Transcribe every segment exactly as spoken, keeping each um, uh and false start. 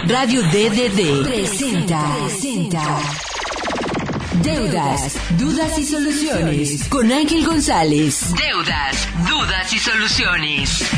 Radio D D D presenta, presenta Deudas, Dudas y Soluciones con Ángel González. Deudas, Dudas y Soluciones.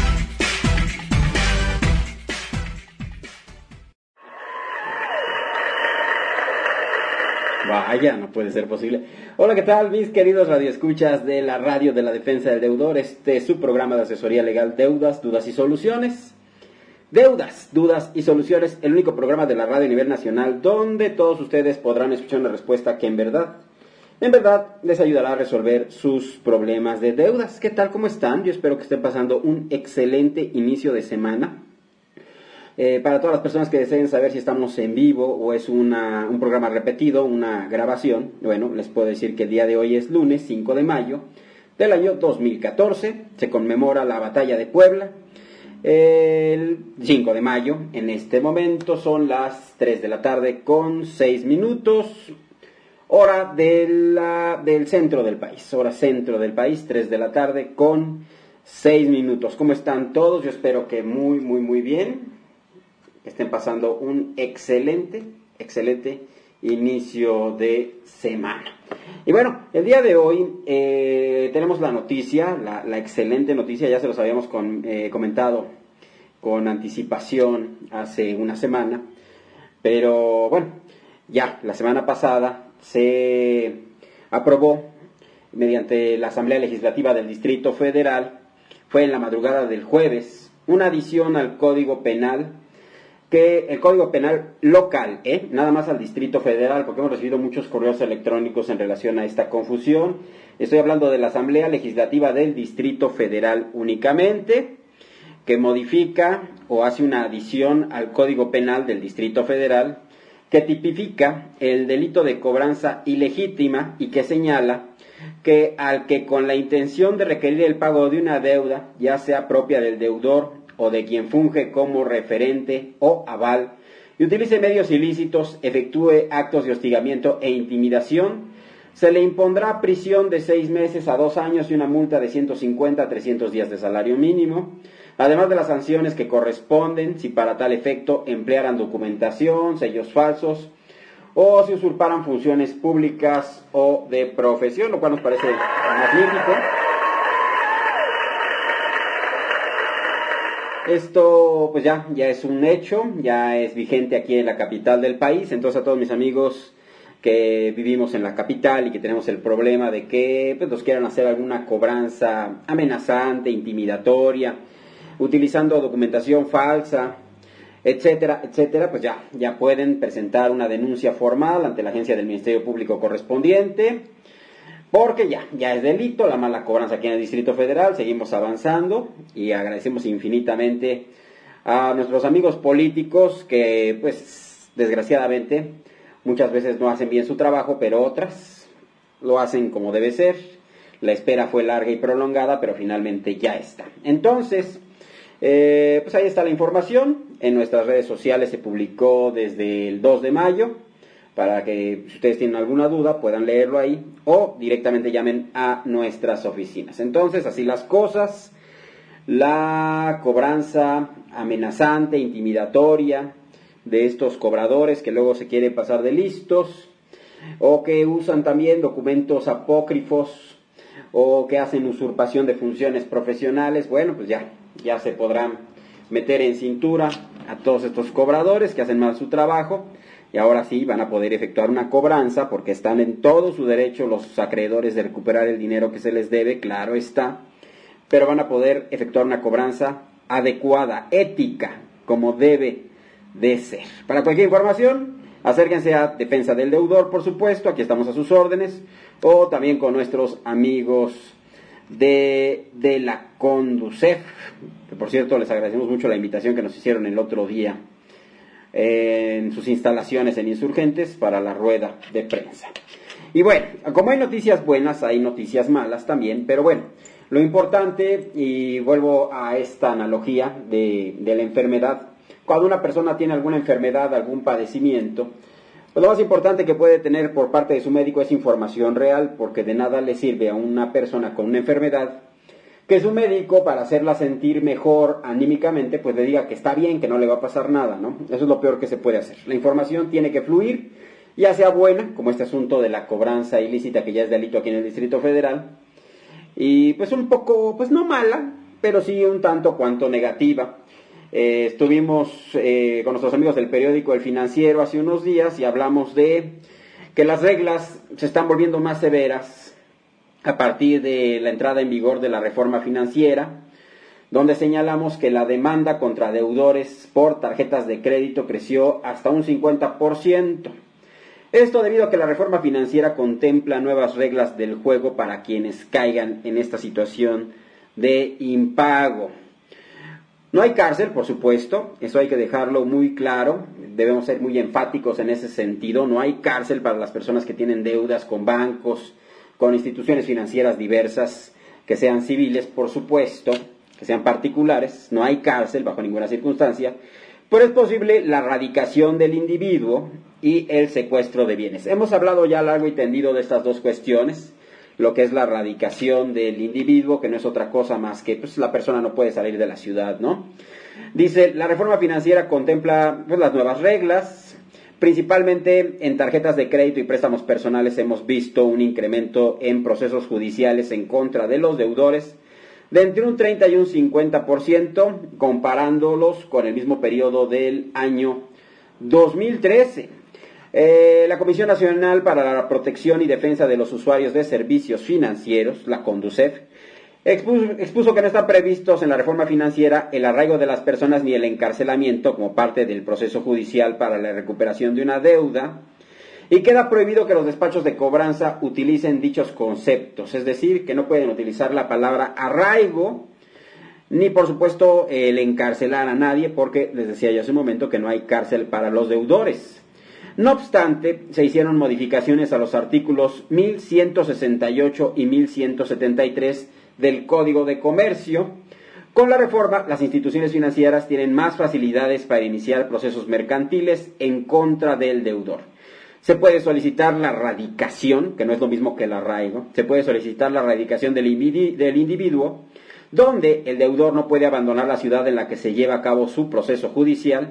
Vaya, no puede ser posible. Hola, ¿qué tal, mis queridos radioescuchas de la radio de la defensa del deudor? Este es su programa de asesoría legal, Deudas, Dudas y Soluciones. Deudas, Dudas y Soluciones, el único programa de la radio a nivel nacional donde todos ustedes podrán escuchar una respuesta que en verdad, en verdad les ayudará a resolver sus problemas de deudas. ¿Qué tal? ¿Cómo están? Yo espero que estén pasando un excelente inicio de semana. Eh, para todas las personas que deseen saber si estamos en vivo o es una, un programa repetido, una grabación, bueno, les puedo decir que el día de hoy es lunes cinco de mayo del año dos mil catorce, se conmemora la batalla de Puebla. El cinco de mayo, en este momento son las tres de la tarde con seis minutos, hora de la, del centro del país, hora centro del país, tres de la tarde con seis minutos. ¿Cómo están todos? Yo espero que muy, muy, muy bien. Estén pasando un excelente, excelente inicio de semana. Y bueno, el día de hoy eh, tenemos la noticia, la, la excelente noticia, ya se los habíamos con, eh, comentado con anticipación hace una semana, pero bueno, ya la semana pasada se aprobó mediante la Asamblea Legislativa del Distrito Federal, fue en la madrugada del jueves, una adición al Código Penal, que el Código Penal local, ¿eh? nada más al Distrito Federal, porque hemos recibido muchos correos electrónicos en relación a esta confusión. Estoy hablando de la Asamblea Legislativa del Distrito Federal únicamente, que modifica o hace una adición al Código Penal del Distrito Federal, que tipifica el delito de cobranza ilegítima y que señala que al que con la intención de requerir el pago de una deuda, ya sea propia del deudor o de quien funge como referente o aval, y utilice medios ilícitos, efectúe actos de hostigamiento e intimidación, se le impondrá prisión de seis meses a dos años y una multa de ciento cincuenta a trescientos días de salario mínimo, además de las sanciones que corresponden si para tal efecto emplearan documentación, sellos falsos, o si usurparan funciones públicas o de profesión, lo cual nos parece magnífico. Esto pues ya, ya es un hecho, ya es vigente aquí en la capital del país. Entonces a todos mis amigos que vivimos en la capital y que tenemos el problema de que pues, nos quieran hacer alguna cobranza amenazante, intimidatoria, utilizando documentación falsa, etcétera, etcétera, pues ya, ya pueden presentar una denuncia formal ante la agencia del Ministerio Público correspondiente, porque ya, ya es delito la mala cobranza aquí en el Distrito Federal. Seguimos avanzando y agradecemos infinitamente a nuestros amigos políticos que, pues, desgraciadamente, muchas veces no hacen bien su trabajo, pero otras lo hacen como debe ser. La espera fue larga y prolongada, pero finalmente ya está. Entonces, eh, pues ahí está la información. En nuestras redes sociales se publicó desde el dos de mayo. Para que si ustedes tienen alguna duda puedan leerlo ahí o directamente llamen a nuestras oficinas. Entonces, así las cosas, la cobranza amenazante, intimidatoria de estos cobradores que luego se quieren pasar de listos o que usan también documentos apócrifos o que hacen usurpación de funciones profesionales, bueno, pues ya, ya se podrán meter en cintura a todos estos cobradores que hacen mal su trabajo. Y ahora sí van a poder efectuar una cobranza porque están en todo su derecho los acreedores de recuperar el dinero que se les debe, claro está, pero van a poder efectuar una cobranza adecuada, ética, como debe de ser. Para cualquier información, acérquense a Defensa del Deudor, por supuesto, aquí estamos a sus órdenes, o también con nuestros amigos de, de la Conducef, que por cierto les agradecemos mucho la invitación que nos hicieron el otro día en sus instalaciones en Insurgentes para la rueda de prensa. Y bueno, como hay noticias buenas, hay noticias malas también, pero bueno, lo importante, y vuelvo a esta analogía de, de la enfermedad, cuando una persona tiene alguna enfermedad, algún padecimiento, pues lo más importante que puede tener por parte de su médico es información real, porque de nada le sirve a una persona con una enfermedad que su médico, para hacerla sentir mejor anímicamente, pues le diga que está bien, que no le va a pasar nada, ¿no? Eso es lo peor que se puede hacer. La información tiene que fluir, ya sea buena, como este asunto de la cobranza ilícita, que ya es delito aquí en el Distrito Federal, y pues un poco, pues no mala, pero sí un tanto cuanto negativa. Eh, estuvimos eh, con nuestros amigos del periódico El Financiero hace unos días y hablamos de que las reglas se están volviendo más severas a partir de la entrada en vigor de la reforma financiera, donde señalamos que la demanda contra deudores por tarjetas de crédito creció hasta un cincuenta por ciento. Esto debido a que la reforma financiera contempla nuevas reglas del juego para quienes caigan en esta situación de impago. No hay cárcel, por supuesto, eso hay que dejarlo muy claro, debemos ser muy enfáticos en ese sentido. No hay cárcel para las personas que tienen deudas con bancos, con instituciones financieras diversas, que sean civiles, por supuesto, que sean particulares. No hay cárcel bajo ninguna circunstancia, pero es posible la radicación del individuo y el secuestro de bienes. Hemos hablado ya largo y tendido de estas dos cuestiones, lo que es la radicación del individuo, que no es otra cosa más que pues, la persona no puede salir de la ciudad, ¿no? Dice, la reforma financiera contempla pues, las nuevas reglas. Principalmente en tarjetas de crédito y préstamos personales hemos visto un incremento en procesos judiciales en contra de los deudores de entre un treinta y un cincuenta por ciento, comparándolos con el mismo periodo del año dos mil trece. Eh, la Comisión Nacional para la Protección y Defensa de los Usuarios de Servicios Financieros, la CONDUCEF, Expuso, expuso que no están previstos en la reforma financiera el arraigo de las personas ni el encarcelamiento como parte del proceso judicial para la recuperación de una deuda, y queda prohibido que los despachos de cobranza utilicen dichos conceptos, es decir, que no pueden utilizar la palabra arraigo, ni por supuesto el encarcelar a nadie, porque les decía yo hace un momento que no hay cárcel para los deudores. No obstante, se hicieron modificaciones a los artículos mil ciento sesenta y ocho y mil ciento setenta y tres del Código de Comercio. Con la reforma, las instituciones financieras tienen más facilidades para iniciar procesos mercantiles en contra del deudor. Se puede solicitar la radicación, que no es lo mismo que el arraigo, se puede solicitar la radicación del individuo, donde el deudor no puede abandonar la ciudad en la que se lleva a cabo su proceso judicial,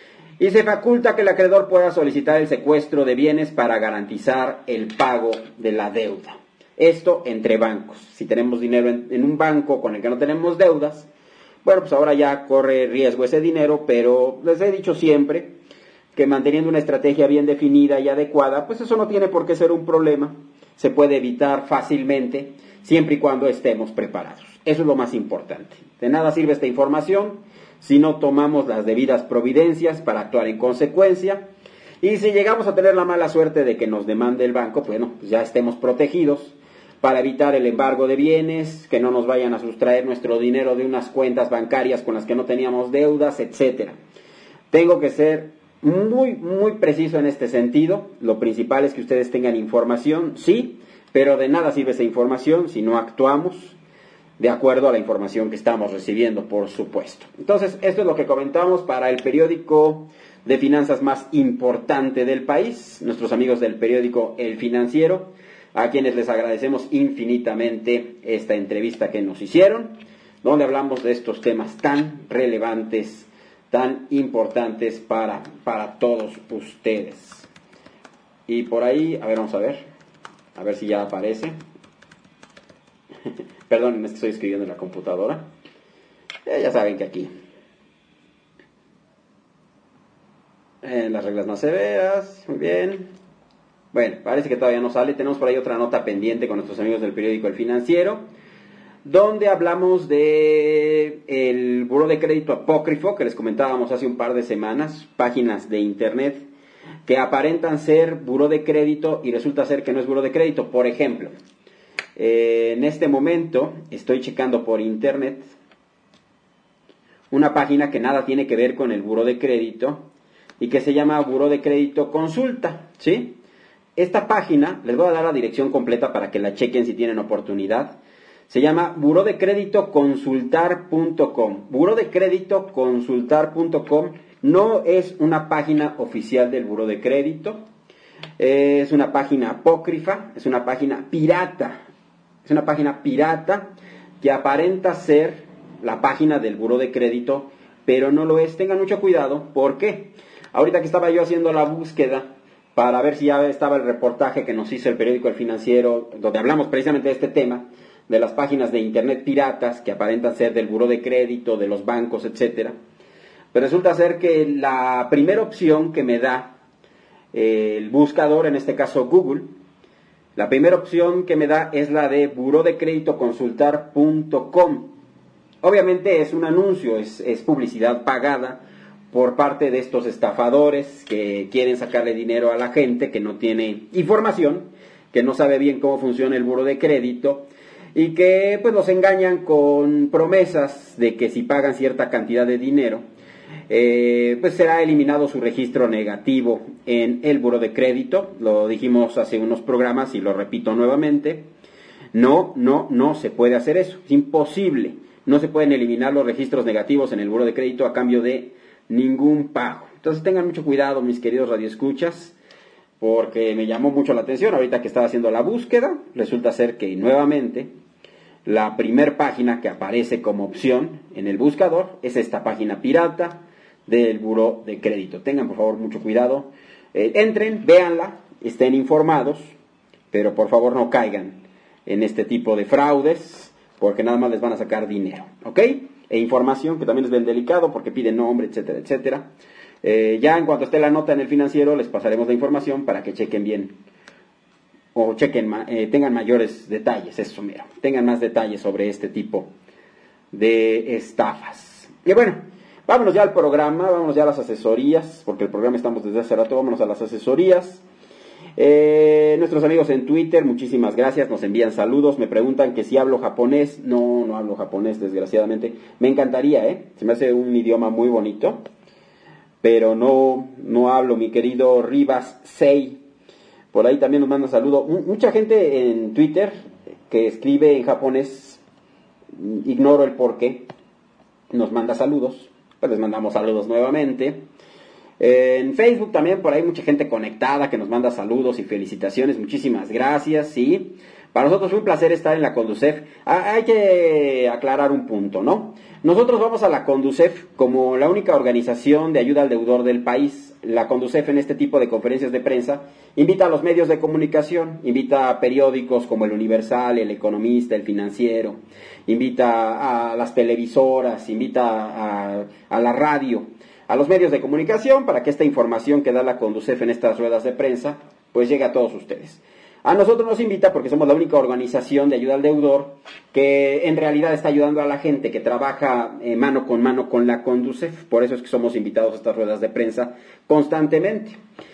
y se faculta que el acreedor pueda solicitar el secuestro de bienes para garantizar el pago de la deuda. Esto entre bancos. Si tenemos dinero en, en un banco con el que no tenemos deudas, bueno, pues ahora ya corre riesgo ese dinero, pero les he dicho siempre que manteniendo una estrategia bien definida y adecuada, pues eso no tiene por qué ser un problema. Se puede evitar fácilmente, siempre y cuando estemos preparados. Eso es lo más importante. De nada sirve esta información si no tomamos las debidas providencias para actuar en consecuencia. Y si llegamos a tener la mala suerte de que nos demande el banco, bueno, pues ya estemos protegidos para evitar el embargo de bienes, que no nos vayan a sustraer nuestro dinero de unas cuentas bancarias con las que no teníamos deudas, etcétera. Tengo que ser muy, muy preciso en este sentido. Lo principal es que ustedes tengan información, sí, pero de nada sirve esa información si no actuamos de acuerdo a la información que estamos recibiendo, por supuesto. Entonces, esto es lo que comentamos para el periódico de finanzas más importante del país, nuestros amigos del periódico El Financiero, a quienes les agradecemos infinitamente esta entrevista que nos hicieron, donde hablamos de estos temas tan relevantes, tan importantes para, para todos ustedes. Y por ahí, a ver, vamos a ver, a ver si ya aparece. Perdón, es que estoy escribiendo en la computadora. Eh, ya saben que aquí. Eh, las reglas más severas, muy bien. Bueno, parece que todavía no sale. Tenemos por ahí otra nota pendiente con nuestros amigos del periódico El Financiero, donde hablamos de el buró de crédito apócrifo que les comentábamos hace un par de semanas, páginas de internet que aparentan ser buró de crédito y resulta ser que no es buró de crédito. Por ejemplo, eh, en este momento estoy checando por internet una página que nada tiene que ver con el buró de crédito y que se llama Buró de Crédito Consulta, ¿sí? Esta página, les voy a dar la dirección completa para que la chequen si tienen oportunidad. Se llama buró de crédito consultar punto com. buró de crédito consultar punto com no es una página oficial del buró de crédito. Es una página apócrifa, es una página pirata. Es una página pirata que aparenta ser la página del buró de crédito, pero no lo es. Tengan mucho cuidado. ¿Por qué? Ahorita que estaba yo haciendo la búsqueda para ver si ya estaba el reportaje que nos hizo el periódico El Financiero, donde hablamos precisamente de este tema, de las páginas de internet piratas que aparentan ser del buró de crédito, de los bancos, etcétera. Pero resulta ser que la primera opción que me da eh, el buscador, en este caso Google, la primera opción que me da es la de buró de crédito consultar punto com. Obviamente es un anuncio, es, es publicidad pagada por parte de estos estafadores que quieren sacarle dinero a la gente que no tiene información, que no sabe bien cómo funciona el buró de crédito y que pues los engañan con promesas de que si pagan cierta cantidad de dinero, eh, pues será eliminado su registro negativo en el buró de crédito. Lo dijimos hace unos programas y lo repito nuevamente. No, no, no se puede hacer eso, es imposible. No se pueden eliminar los registros negativos en el buró de crédito a cambio de ningún pago. Entonces tengan mucho cuidado, mis queridos radioescuchas, porque me llamó mucho la atención ahorita que estaba haciendo la búsqueda. Resulta ser que nuevamente la primer página que aparece como opción en el buscador es esta página pirata del buró de crédito. Tengan por favor mucho cuidado, eh, entren, véanla, estén informados, pero por favor no caigan en este tipo de fraudes, porque nada más les van a sacar dinero, ¿ok? E información, que también es bien delicado porque piden nombre, etcétera, etcétera. Eh, ya en cuanto esté la nota en El Financiero, les pasaremos la información para que chequen bien, o chequen, eh, tengan mayores detalles, eso mira, tengan más detalles sobre este tipo de estafas. Y bueno, vámonos ya al programa, vámonos ya a las asesorías, porque el programa estamos desde hace rato, vámonos a las asesorías. Eh, nuestros amigos en Twitter, muchísimas gracias, nos envían saludos, me preguntan que si hablo japonés. No, no hablo japonés, desgraciadamente. Me encantaría, ¿eh? Se me hace un idioma muy bonito, pero no, no hablo, mi querido Rivas Sei. Por ahí también nos manda saludos. M- mucha gente en Twitter que escribe en japonés, ignoro el por qué, nos manda saludos, pues les mandamos saludos nuevamente. En Facebook también por ahí mucha gente conectada que nos manda saludos y felicitaciones, muchísimas gracias, sí. Para nosotros fue un placer estar en la Conducef. Ah, hay que aclarar un punto, ¿no? Nosotros vamos a la Conducef como la única organización de ayuda al deudor del país. La Conducef en este tipo de conferencias de prensa invita a los medios de comunicación, invita a periódicos como El Universal, El Economista, El Financiero, invita a las televisoras, invita a, a la radio, a los medios de comunicación para que esta información que da la Conducef en estas ruedas de prensa pues llegue a todos ustedes. A nosotros nos invita porque somos la única organización de ayuda al deudor que en realidad está ayudando a la gente que trabaja eh, mano con mano con la Conducef. Por eso es que somos invitados a estas ruedas de prensa constantemente.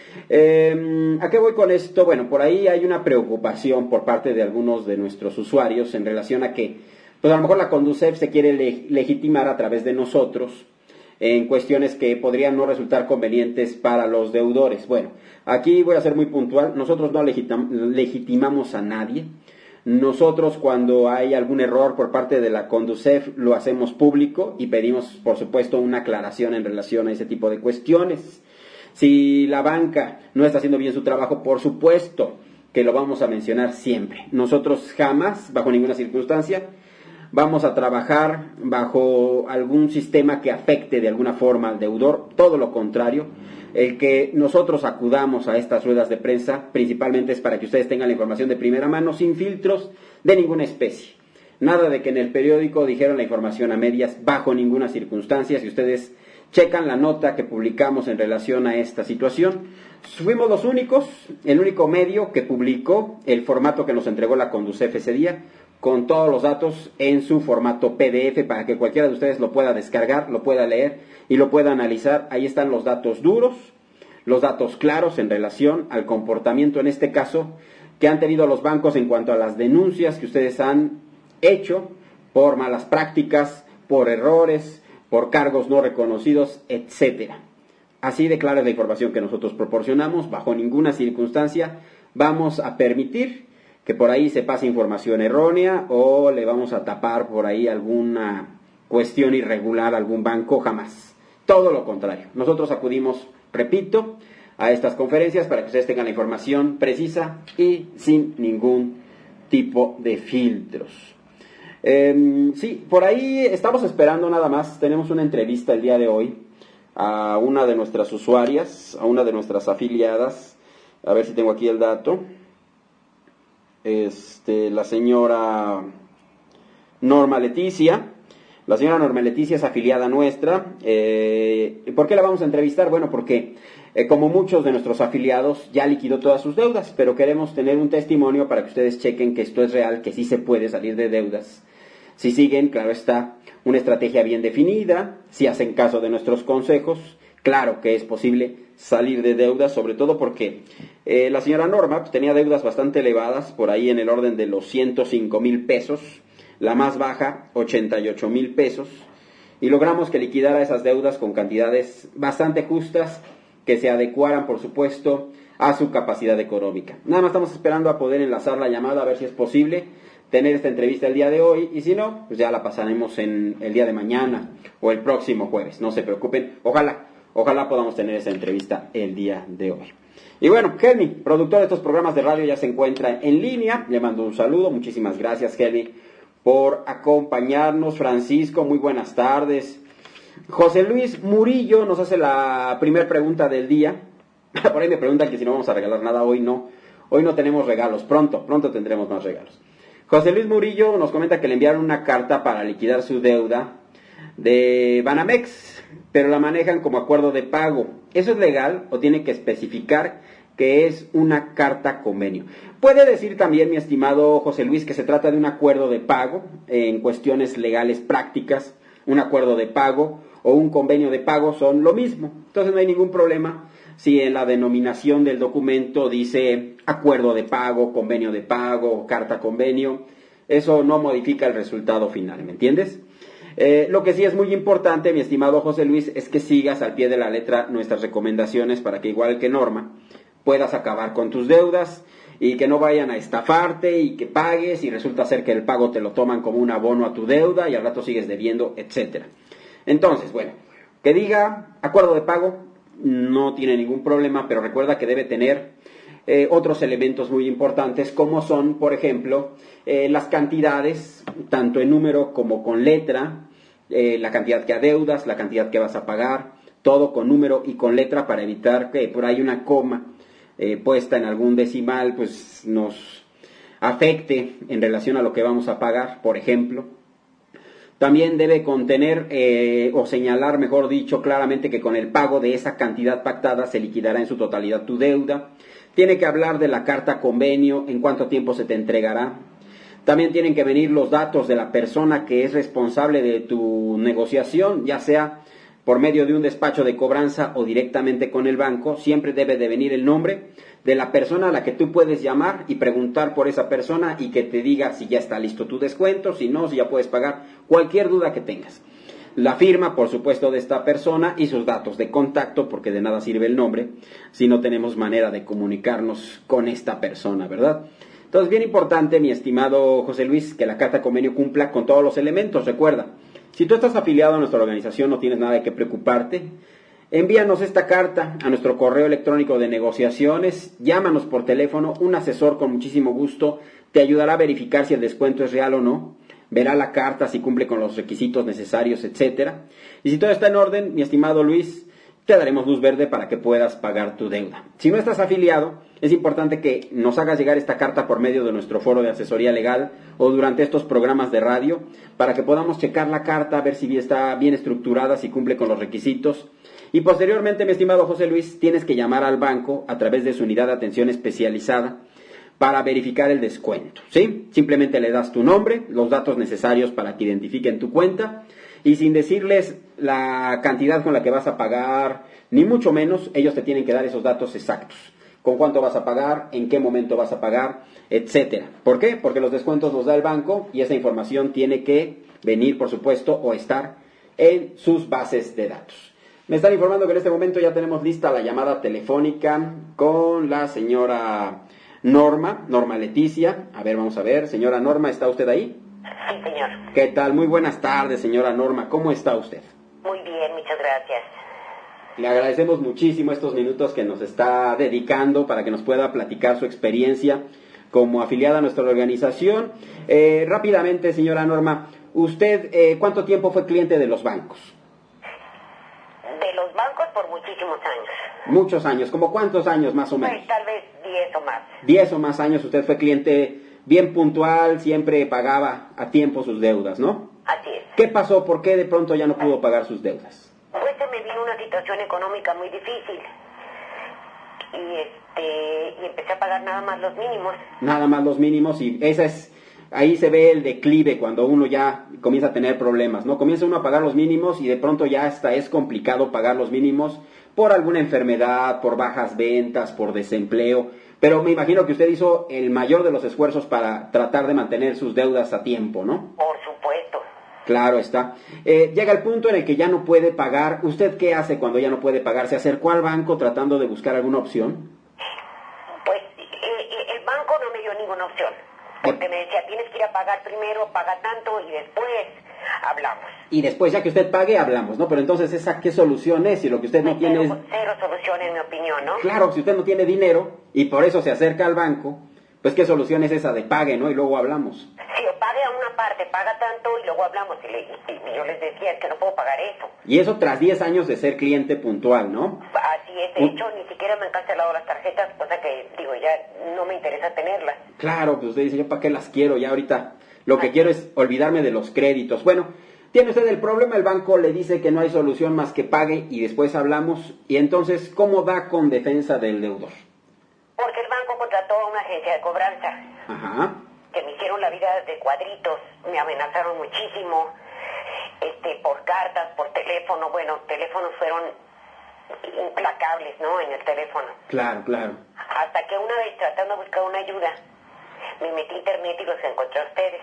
Eh, ¿A qué voy con esto? Bueno, por ahí hay una preocupación por parte de algunos de nuestros usuarios en relación a que pues a lo mejor la Conducef se quiere le- legitimar a través de nosotros en cuestiones que podrían no resultar convenientes para los deudores. Bueno, aquí voy a ser muy puntual, nosotros no legitim- legitimamos a nadie. Nosotros cuando hay algún error por parte de la Conducef lo hacemos público y pedimos por supuesto una aclaración en relación a ese tipo de cuestiones. Si la banca no está haciendo bien su trabajo, por supuesto que lo vamos a mencionar siempre. Nosotros jamás, bajo ninguna circunstancia, vamos a trabajar bajo algún sistema que afecte de alguna forma al deudor, todo lo contrario. El que nosotros acudamos a estas ruedas de prensa principalmente es para que ustedes tengan la información de primera mano, sin filtros de ninguna especie. Nada de que en el periódico dijeron la información a medias, bajo ninguna circunstancia. Si ustedes checan la nota que publicamos en relación a esta situación, fuimos los únicos, el único medio que publicó el formato que nos entregó la Conducef ese día, con todos los datos en su formato P D F para que cualquiera de ustedes lo pueda descargar, lo pueda leer y lo pueda analizar. Ahí están los datos duros, los datos claros en relación al comportamiento, en este caso, que han tenido los bancos en cuanto a las denuncias que ustedes han hecho por malas prácticas, por errores, por cargos no reconocidos, etcétera. Así de clara es la información que nosotros proporcionamos. Bajo ninguna circunstancia vamos a permitir que por ahí se pase información errónea o le vamos a tapar por ahí alguna cuestión irregular a algún banco, jamás. Todo lo contrario. Nosotros acudimos, repito, a estas conferencias para que ustedes tengan la información precisa y sin ningún tipo de filtros. Eh, sí, por ahí estamos esperando nada más. Tenemos una entrevista el día de hoy a una de nuestras usuarias, a una de nuestras afiliadas. A ver si tengo aquí el dato. Este, la señora Norma Leticia. La señora Norma Leticia es afiliada nuestra. Eh, ¿Por qué la vamos a entrevistar? Bueno, porque eh, como muchos de nuestros afiliados ya liquidó todas sus deudas, pero queremos tener un testimonio para que ustedes chequen que esto es real, que sí se puede salir de deudas. Si siguen, claro está, una estrategia bien definida, si hacen caso de nuestros consejos, claro que es posible salir de deudas, sobre todo porque eh, la señora Norma pues, tenía deudas bastante elevadas, por ahí en el orden de los ciento cinco mil pesos, la más baja, ochenta y ocho mil pesos, y logramos que liquidara esas deudas con cantidades bastante justas, que se adecuaran, por supuesto, a su capacidad económica. Nada más estamos esperando a poder enlazar la llamada, a ver si es posible tener esta entrevista el día de hoy, y si no, pues ya la pasaremos en el día de mañana o el próximo jueves, no se preocupen, ojalá, ojalá podamos tener esa entrevista el día de hoy. Y bueno, Helmi, productor de estos programas de radio, ya se encuentra en línea, le mando un saludo, muchísimas gracias Helmi por acompañarnos. Francisco, muy buenas tardes. José Luis Murillo nos hace la primera pregunta del día. Por ahí me preguntan que si no vamos a regalar nada, hoy no. Hoy no tenemos regalos, pronto, pronto tendremos más regalos. José Luis Murillo nos comenta que le enviaron una carta para liquidar su deuda de Banamex, pero la manejan como acuerdo de pago. ¿Eso es legal o tiene que especificar que es una carta convenio? Puede decir también, mi estimado José Luis, que se trata de un acuerdo de pago en cuestiones legales prácticas. Un acuerdo de pago o un convenio de pago son lo mismo. Entonces no hay ningún problema si en la denominación del documento dice acuerdo de pago, convenio de pago, carta convenio. Eso no modifica el resultado final, ¿me entiendes? Eh, lo que sí es muy importante, mi estimado José Luis, es que sigas al pie de la letra nuestras recomendaciones para que, igual que Norma, puedas acabar con tus deudas y que no vayan a estafarte y que pagues y resulta ser que el pago te lo toman como un abono a tu deuda y al rato sigues debiendo, etcétera. Entonces, bueno, que diga acuerdo de pago no tiene ningún problema, pero recuerda que debe tener eh, otros elementos muy importantes como son, por ejemplo, eh, las cantidades, tanto en número como con letra, eh, la cantidad que adeudas, la cantidad que vas a pagar, todo con número y con letra para evitar que por ahí una coma eh, puesta en algún decimal pues nos afecte en relación a lo que vamos a pagar, por ejemplo. También debe contener eh, o señalar, mejor dicho, claramente que con el pago de esa cantidad pactada se liquidará en su totalidad tu deuda. Tiene que hablar de la carta convenio, en cuánto tiempo se te entregará. También tienen que venir los datos de la persona que es responsable de tu negociación, ya sea por medio de un despacho de cobranza o directamente con el banco. Siempre debe de venir el nombre de la persona a la que tú puedes llamar y preguntar por esa persona y que te diga si ya está listo tu descuento, si no, si ya puedes pagar, cualquier duda que tengas. La firma, por supuesto, de esta persona y sus datos de contacto, porque de nada sirve el nombre si no tenemos manera de comunicarnos con esta persona, ¿verdad? Entonces, bien importante, mi estimado José Luis, que la carta convenio cumpla con todos los elementos. Recuerda, si tú estás afiliado a nuestra organización, no tienes nada de qué preocuparte. Envíanos esta carta a nuestro correo electrónico de negociaciones, llámanos por teléfono, un asesor con muchísimo gusto te ayudará a verificar si el descuento es real o no, verá la carta si cumple con los requisitos necesarios, etcétera. Y si todo está en orden, mi estimado Luis, te daremos luz verde para que puedas pagar tu deuda. Si no estás afiliado, es importante que nos hagas llegar esta carta por medio de nuestro foro de asesoría legal o durante estos programas de radio para que podamos checar la carta, ver si está bien estructurada, si cumple con los requisitos. Y posteriormente, mi estimado José Luis, tienes que llamar al banco a través de su unidad de atención especializada para verificar el descuento, ¿sí? Simplemente le das tu nombre, los datos necesarios para que identifiquen tu cuenta y sin decirles la cantidad con la que vas a pagar, ni mucho menos, ellos te tienen que dar esos datos exactos. Con cuánto vas a pagar, en qué momento vas a pagar, etcétera. ¿Por qué? Porque los descuentos los da el banco y esa información tiene que venir, por supuesto, o estar en sus bases de datos. Me están informando que en este momento ya tenemos lista la llamada telefónica con la señora Norma, Norma Leticia. A ver, vamos a ver. Señora Norma, ¿está usted ahí? Sí, señor. ¿Qué tal? Muy buenas tardes, señora Norma. ¿Cómo está usted? Muy bien, muchas gracias. Le agradecemos muchísimo estos minutos que nos está dedicando para que nos pueda platicar su experiencia como afiliada a nuestra organización. Eh, rápidamente, señora Norma, ¿usted eh, cuánto tiempo fue cliente de los bancos? De los bancos por muchísimos años. Muchos años, ¿como cuántos años más o menos? Pues tal vez diez o más. Diez o más años usted fue cliente bien puntual, siempre pagaba a tiempo sus deudas, ¿no? Así es. ¿Qué pasó? ¿Por qué de pronto ya no pudo pagar sus deudas? Pues se me vino una situación económica muy difícil. Y este y empecé a pagar nada más los mínimos. Nada más los mínimos, y esa es, ahí se ve el declive cuando uno ya comienza a tener problemas, ¿no? Comienza uno a pagar los mínimos y de pronto ya hasta es complicado pagar los mínimos por alguna enfermedad, por bajas ventas, por desempleo. Pero me imagino que usted hizo el mayor de los esfuerzos para tratar de mantener sus deudas a tiempo, ¿no? Por supuesto. Claro está. Eh, llega el punto en el que ya no puede pagar. ¿Usted qué hace cuando ya no puede pagar? ¿Se acercó al banco tratando de buscar alguna opción? Pues eh, el banco no me dio ninguna opción. Porque me decía, tienes que ir a pagar primero, paga tanto y después hablamos. Y después, ya que usted pague, hablamos, ¿no? Pero entonces, ¿esa qué solución es? Si lo que usted no Cero, tiene es... cero solución en mi opinión, ¿no? Claro, si usted no tiene dinero y por eso se acerca al banco, pues ¿qué solución es esa de pague, ¿no? Y luego hablamos. Sí, o pague a una parte, paga tanto y luego hablamos. Y, le, y yo les decía, es que no puedo pagar eso. Y eso tras diez años de ser cliente puntual, ¿no? Así es, de hecho, ni siquiera me han cancelado las tarjetas, cosa que, digo, ya no me interesa tenerlas. Claro, pues usted dice, ¿yo para qué las quiero? Ya ahorita lo que quiero es olvidarme de los créditos. Bueno, tiene usted el problema, el banco le dice que no hay solución más que pague y después hablamos. Y entonces, ¿cómo da con defensa del deudor? Porque el banco contrató a una agencia de cobranza. Ajá. Que me hicieron la vida de cuadritos, me amenazaron muchísimo, este, por cartas, por teléfono. Bueno, teléfonos fueron implacables, ¿no? En el teléfono. Claro, claro. Hasta que una vez, tratando de buscar una ayuda, me metí a internet y los encontré a ustedes.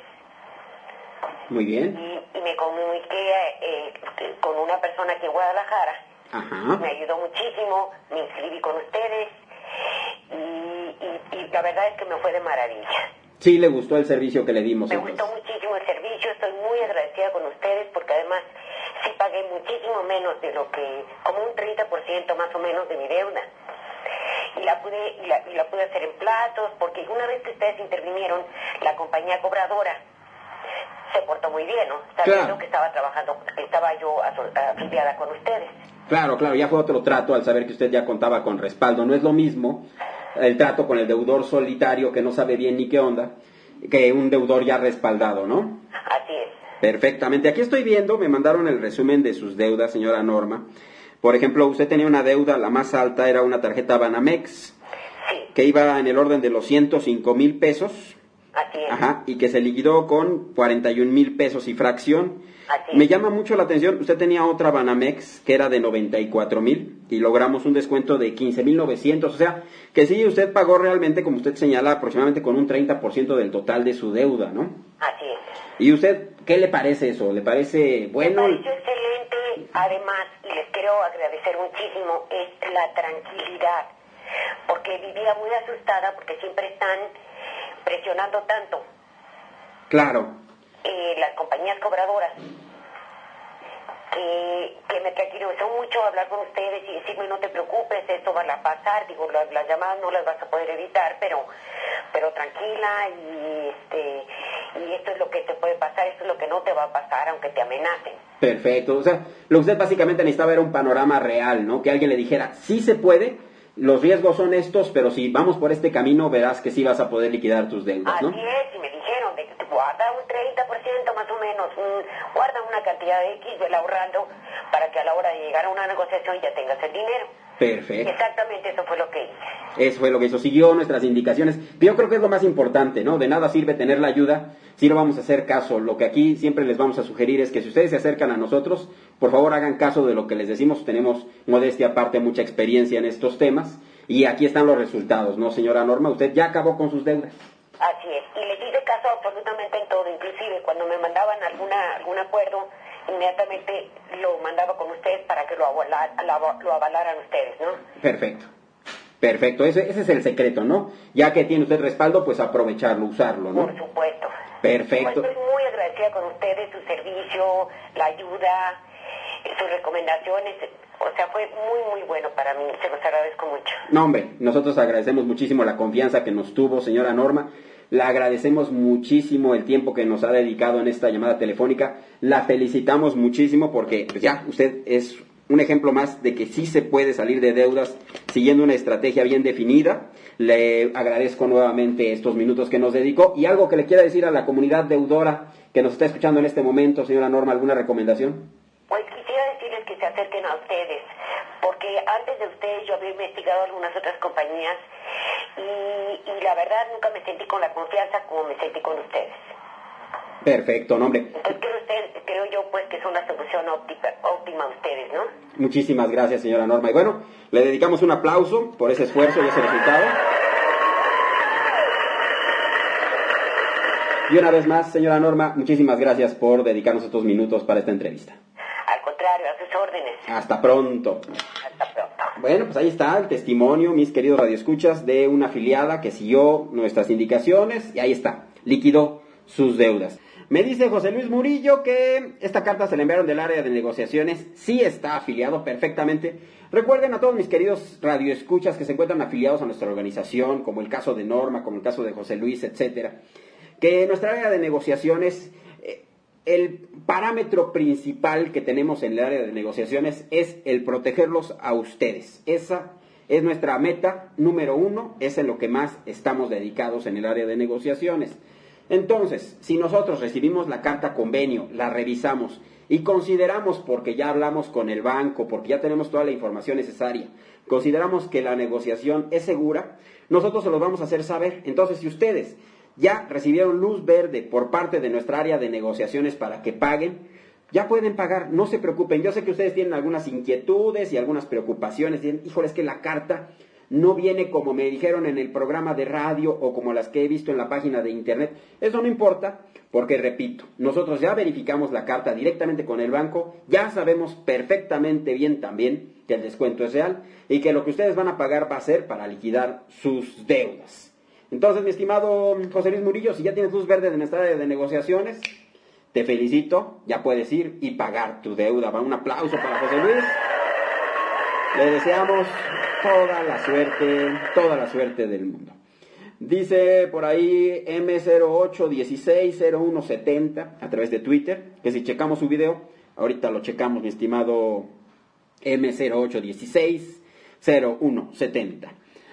Muy bien. Y, y me comuniqué eh, con una persona aquí en Guadalajara. Ajá. Me ayudó muchísimo, me inscribí con ustedes y, y, y la verdad es que me fue de maravilla. Sí, le gustó el servicio que le dimos. Me entonces. gustó muchísimo el servicio, estoy muy agradecida con ustedes porque además sí pagué muchísimo menos de lo que, como un treinta por ciento más o menos de mi deuda. Y la pude, y la, y la pude hacer en plazos, porque una vez que ustedes intervinieron, la compañía cobradora se portó muy bien, ¿no? Sabiendo Claro. que estaba trabajando, estaba yo afiliada con ustedes. Claro, claro, ya fue otro trato al saber que usted ya contaba con respaldo. No es lo mismo el trato con el deudor solitario que no sabe bien ni qué onda, que un deudor ya respaldado, ¿no? Así es. Perfectamente. Aquí estoy viendo, me mandaron el resumen de sus deudas, señora Norma. Por ejemplo, usted tenía una deuda, la más alta era una tarjeta Banamex, Sí, que iba en el orden de los ciento cinco mil pesos. así es. Ajá, y que se liquidó con cuarenta y un mil pesos y fracción. Así es. Me llama mucho la atención, usted tenía otra Banamex que era de noventa y cuatro mil y logramos un descuento de quince mil novecientos, o sea, que sí, usted pagó realmente, como usted señala, aproximadamente con un treinta por ciento del total de su deuda, ¿no? Así es. ¿Y usted qué le parece eso? ¿Le parece bueno? Me pareció excelente, además, y les quiero agradecer muchísimo, es la tranquilidad, porque vivía muy asustada porque siempre están presionando tanto Claro, eh, las compañías cobradoras que, que me tranquilizó mucho hablar con ustedes y decirme no te preocupes, esto va a pasar, digo, las, las llamadas no las vas a poder evitar, pero pero tranquila y este y esto es lo que te puede pasar, esto es lo que no te va a pasar aunque te amenacen. perfecto. O sea, lo que usted básicamente necesitaba era un panorama real, ¿no? Que alguien le dijera, sí se puede, los riesgos son estos, pero si vamos por este camino verás que sí vas a poder liquidar tus deudas, ¿no? Así es, y me dijeron, de que te guarda un treinta por ciento más o menos, mm, guarda una cantidad de X, vela ahorrando, para que a la hora de llegar a una negociación ya tengas el dinero. Perfecto. Exactamente eso fue lo que hice. Eso fue lo que hizo, siguió nuestras indicaciones. Yo creo que es lo más importante, ¿no? De nada sirve tener la ayuda si no vamos a hacer caso. Lo que aquí siempre les vamos a sugerir es que si ustedes se acercan a nosotros, por favor hagan caso de lo que les decimos. Tenemos, modestia aparte, mucha experiencia en estos temas y aquí están los resultados, ¿no, señora Norma? Usted ya acabó con sus deudas. Así es, y les hice caso absolutamente en todo, inclusive cuando me mandaban alguna algún acuerdo, inmediatamente lo mandaba con ustedes para que lo, avalar, lo avalaran ustedes, ¿no? Perfecto. Perfecto, ese, ese es el secreto, ¿no? Ya que tiene usted respaldo, pues aprovecharlo, usarlo, ¿no? Por supuesto. Perfecto. Pues estoy muy agradecida con ustedes, su servicio, la ayuda, sus recomendaciones. O sea, fue muy, muy bueno para mí, se los agradezco mucho. No, hombre, nosotros agradecemos muchísimo la confianza que nos tuvo, señora Norma. Le agradecemos muchísimo el tiempo que nos ha dedicado en esta llamada telefónica. La felicitamos muchísimo porque pues ya usted es un ejemplo más de que sí se puede salir de deudas siguiendo una estrategia bien definida. Le agradezco nuevamente estos minutos que nos dedicó. Y algo que le quiera decir a la comunidad deudora que nos está escuchando en este momento, señora Norma, ¿alguna recomendación? Pues quisiera decirles que se acerquen a ustedes, porque antes de ustedes yo había investigado algunas otras compañías y, y la verdad nunca me sentí con la confianza como me sentí con ustedes. Perfecto, nombre. Entonces creo, usted, creo yo pues que son una solución óptima, óptima a ustedes, ¿no? Muchísimas gracias, señora Norma. Y bueno, le dedicamos un aplauso por ese esfuerzo y ese resultado. Y una vez más, señora Norma, muchísimas gracias por dedicarnos estos minutos para esta entrevista. Al contrario, a sus órdenes. Hasta pronto. Hasta pronto. Bueno, pues ahí está el testimonio, mis queridos radioescuchas, de una afiliada que siguió nuestras indicaciones y ahí está, liquidó sus deudas. Me dice José Luis Murillo que esta carta se le enviaron del área de negociaciones, sí está afiliado perfectamente. Recuerden a todos mis queridos radioescuchas que se encuentran afiliados a nuestra organización, como el caso de Norma, como el caso de José Luis, etcétera, que en nuestra área de negociaciones, eh, el parámetro principal que tenemos en el área de negociaciones es el protegerlos a ustedes. Esa es nuestra meta número uno, es en lo que más estamos dedicados en el área de negociaciones. Entonces, si nosotros recibimos la carta convenio, la revisamos y consideramos, porque ya hablamos con el banco, porque ya tenemos toda la información necesaria, consideramos que la negociación es segura, nosotros se los vamos a hacer saber. Entonces, si ustedes ya recibieron luz verde por parte de nuestra área de negociaciones para que paguen, ya pueden pagar, no se preocupen. Yo sé que ustedes tienen algunas inquietudes y algunas preocupaciones, dicen, híjole, es que la carta no viene como me dijeron en el programa de radio o como las que he visto en la página de internet. Eso no importa, porque repito, nosotros ya verificamos la carta directamente con el banco, ya sabemos perfectamente bien también que el descuento es real y que lo que ustedes van a pagar va a ser para liquidar sus deudas. Entonces, mi estimado José Luis Murillo, si ya tienes luz verde de nuestra área de negociaciones, te felicito, ya puedes ir y pagar tu deuda. Va, un aplauso para José Luis. Le deseamos toda la suerte, toda la suerte del mundo. Dice por ahí M cero ocho dieciséis cero uno setenta a través de Twitter, que si checamos su video, ahorita lo checamos, mi estimado M cero ocho dieciséis cero uno setenta.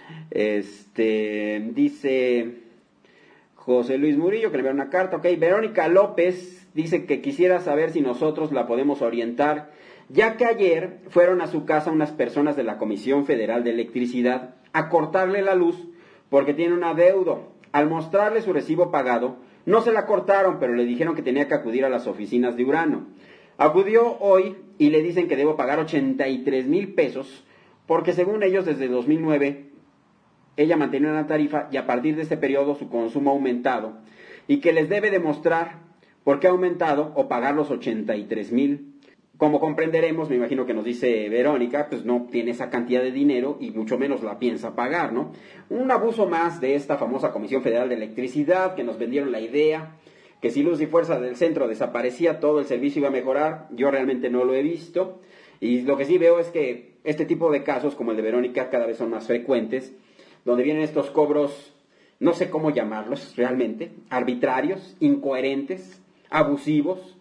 Este, dice José Luis Murillo que le envió una carta, ok. Verónica López dice que quisiera saber si nosotros la podemos orientar, ya que ayer fueron a su casa unas personas de la Comisión Federal de Electricidad a cortarle la luz porque tiene un adeudo. Al mostrarle su recibo pagado, no se la cortaron, pero le dijeron que tenía que acudir a las oficinas de Urano. Acudió hoy y le dicen que debo pagar ochenta y tres mil pesos, porque según ellos desde dos mil nueve ella mantenía una tarifa y a partir de este periodo su consumo ha aumentado y que les debe demostrar por qué ha aumentado o pagar los ochenta y tres mil. Como comprenderemos, me imagino que nos dice Verónica, pues no tiene esa cantidad de dinero y mucho menos la piensa pagar, ¿no? Un abuso más de esta famosa Comisión Federal de Electricidad, que nos vendieron la idea que si Luz y Fuerza del centro desaparecía, todo el servicio iba a mejorar. Yo realmente no lo he visto. Y lo que sí veo es que este tipo de casos, como el de Verónica, cada vez son más frecuentes, donde vienen estos cobros, no sé cómo llamarlos realmente, arbitrarios, incoherentes, abusivos.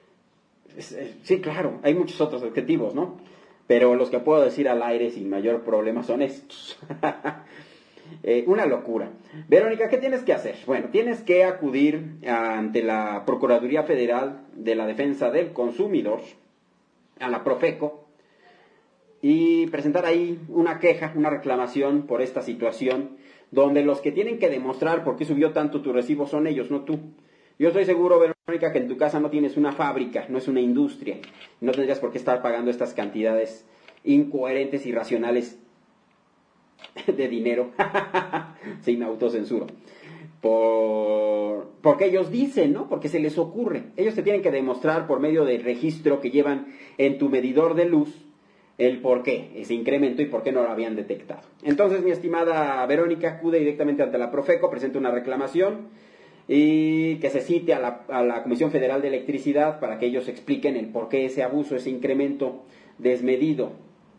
Sí, claro, hay muchos otros adjetivos, ¿no? Pero los que puedo decir al aire sin mayor problema son estos. eh, una locura. Verónica, ¿qué tienes que hacer? Bueno, tienes que acudir ante la Procuraduría Federal de la Defensa del Consumidor, a la Profeco, y presentar ahí una queja, una reclamación por esta situación, donde los que tienen que demostrar por qué subió tanto tu recibo son ellos, no tú. Yo estoy seguro, Verónica, que en tu casa no tienes una fábrica, no es una industria. No tendrías por qué estar pagando estas cantidades incoherentes, irracionales de dinero, sin autocensura. Por... Porque ellos dicen, ¿no? Porque se les ocurre. Ellos te tienen que demostrar por medio del registro que llevan en tu medidor de luz el por qué, ese incremento y por qué no lo habían detectado. Entonces, mi estimada Verónica, acude directamente ante la Profeco, presenta una reclamación y que se cite a la, a la Comisión Federal de Electricidad para que ellos expliquen el por qué ese abuso, ese incremento desmedido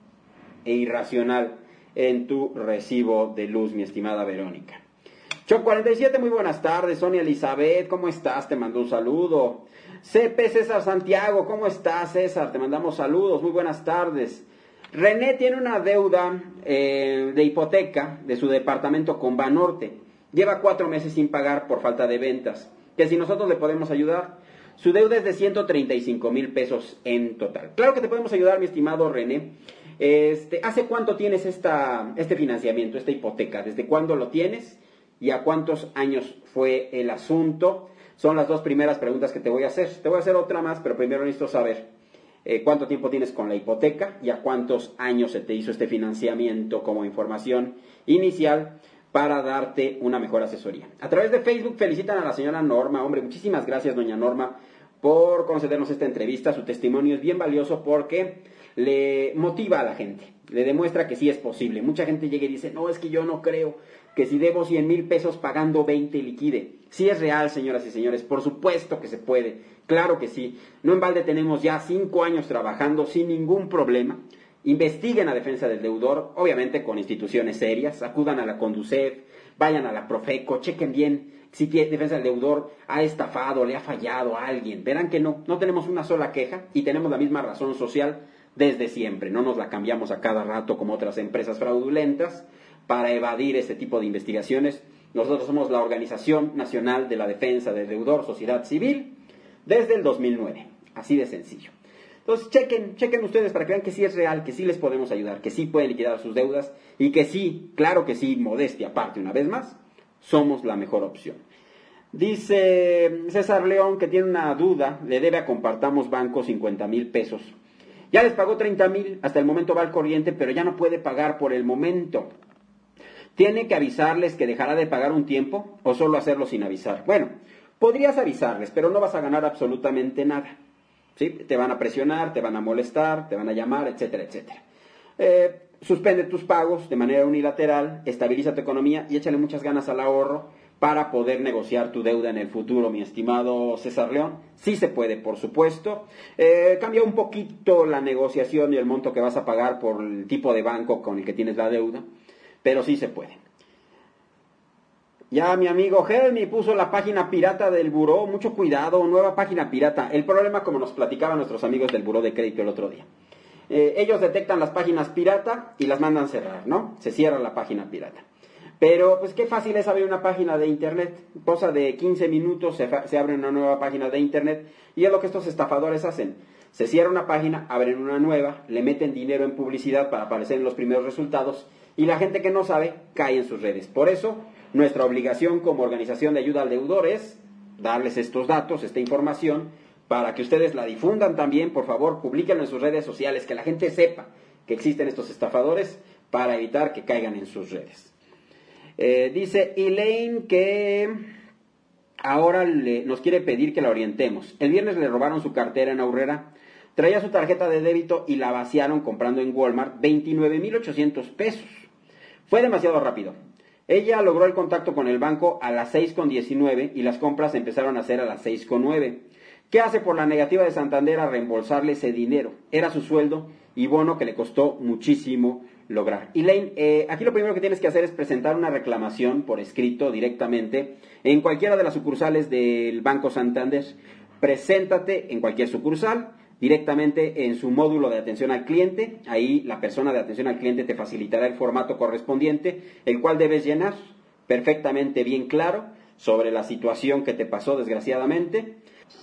e irracional en tu recibo de luz, mi estimada Verónica. Choc cuarenta y siete, muy buenas tardes. Sonia Elizabeth, ¿cómo estás? Te mando un saludo. C P César Santiago, ¿cómo estás, César? Te mandamos saludos, muy buenas tardes. René tiene una deuda eh, de hipoteca de su departamento con Banorte. Lleva cuatro meses sin pagar por falta de ventas. Que si nosotros le podemos ayudar. Su deuda es de ciento treinta y cinco mil pesos en total. Claro que te podemos ayudar, mi estimado René. Este, ¿Hace cuánto tienes esta, este financiamiento, esta hipoteca? ¿Desde cuándo lo tienes? ¿Y a cuántos años fue el asunto? Son las dos primeras preguntas que te voy a hacer. Te voy a hacer otra más, pero primero necesito saber eh, cuánto tiempo tienes con la hipoteca y a cuántos años se te hizo este financiamiento como información inicial para darte una mejor asesoría. A través de Facebook felicitan a la señora Norma. Hombre, muchísimas gracias, doña Norma, por concedernos esta entrevista. Su testimonio es bien valioso porque le motiva a la gente, le demuestra que sí es posible. Mucha gente llega y dice, no, es que yo no creo que si debo cien mil pesos pagando veinte liquide. Sí es real, señoras y señores, por supuesto que se puede, claro que sí. No en balde tenemos ya cinco años trabajando sin ningún problema. Investiguen a defensa del deudor, obviamente con instituciones serias, acudan a la Conducef, vayan a la Profeco, chequen bien si defensa del deudor ha estafado, le ha fallado a alguien. Verán que no, no tenemos una sola queja y tenemos la misma razón social desde siempre. No nos la cambiamos a cada rato como otras empresas fraudulentas para evadir este tipo de investigaciones. Nosotros somos la Organización Nacional de la Defensa del Deudor, Sociedad Civil, desde el dos mil nueve. Así de sencillo. Entonces, chequen, chequen ustedes para que vean que sí es real, que sí les podemos ayudar, que sí pueden liquidar sus deudas y que sí, claro que sí, modestia aparte una vez más, somos la mejor opción. Dice César León que tiene una duda, le debe a Compartamos Banco cincuenta mil pesos. Ya les pagó treinta mil, hasta el momento va al corriente, pero ya no puede pagar por el momento. ¿Tiene que avisarles que dejará de pagar un tiempo o solo hacerlo sin avisar? Bueno, podrías avisarles, pero no vas a ganar absolutamente nada. ¿Sí? Te van a presionar, te van a molestar, te van a llamar, etcétera, etcétera. Eh, suspende tus pagos de manera unilateral, estabiliza tu economía y échale muchas ganas al ahorro para poder negociar tu deuda en el futuro, mi estimado César León. Sí se puede, por supuesto. Eh, cambia un poquito la negociación y el monto que vas a pagar por el tipo de banco con el que tienes la deuda, pero sí se puede. Ya mi amigo Helmi puso la página pirata del buró, mucho cuidado, nueva página pirata. El problema, como nos platicaban nuestros amigos del buró de crédito el otro día, eh, ellos detectan las páginas pirata y las mandan cerrar, ¿no? Se cierra la página pirata. Pero pues qué fácil es abrir una página de internet, cosa de quince minutos se, se abre una nueva página de internet y es lo que estos estafadores hacen. Se cierra una página, abren una nueva, le meten dinero en publicidad para aparecer en los primeros resultados y la gente que no sabe cae en sus redes. Por eso, nuestra obligación como organización de ayuda al deudor es darles estos datos, esta información, para que ustedes la difundan también. Por favor, publíquenlo en sus redes sociales, que la gente sepa que existen estos estafadores para evitar que caigan en sus redes. Eh, dice Elaine que ahora le, nos quiere pedir que la orientemos. El viernes le robaron su cartera en Aurrera, traía su tarjeta de débito y la vaciaron comprando en Walmart veintinueve mil ochocientos pesos. Fue demasiado rápido. Ella logró el contacto con el banco a las seis con diecinueve y las compras empezaron a hacer a las seis con nueve. ¿Qué hace por la negativa de Santander a reembolsarle ese dinero? Era su sueldo y bono que le costó muchísimo lograr. Elaine, eh, aquí lo primero que tienes que hacer es presentar una reclamación por escrito directamente en cualquiera de las sucursales del Banco Santander. Preséntate en cualquier sucursal, directamente en su módulo de atención al cliente. Ahí la persona de atención al cliente te facilitará el formato correspondiente, el cual debes llenar perfectamente bien claro sobre la situación que te pasó desgraciadamente.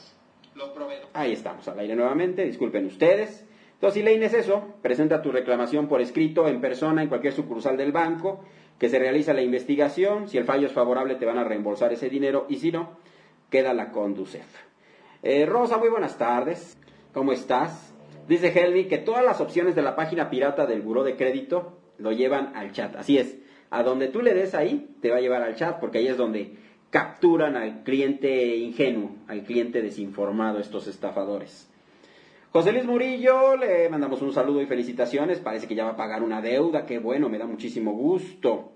Ahí estamos, al aire nuevamente, disculpen ustedes. Entonces, Elaine, es eso, presenta tu reclamación por escrito, en persona, en cualquier sucursal del banco, que se realiza la investigación. Si el fallo es favorable, te van a reembolsar ese dinero, y si no, queda la Conducef. Eh, Rosa, muy buenas tardes. ¿Cómo estás? Dice Helvi que todas las opciones de la página pirata del buró de crédito lo llevan al chat. Así es, a donde tú le des ahí, te va a llevar al chat, porque ahí es donde capturan al cliente ingenuo, al cliente desinformado, estos estafadores. José Luis Murillo, le mandamos un saludo y felicitaciones. Parece que ya va a pagar una deuda, qué bueno, me da muchísimo gusto.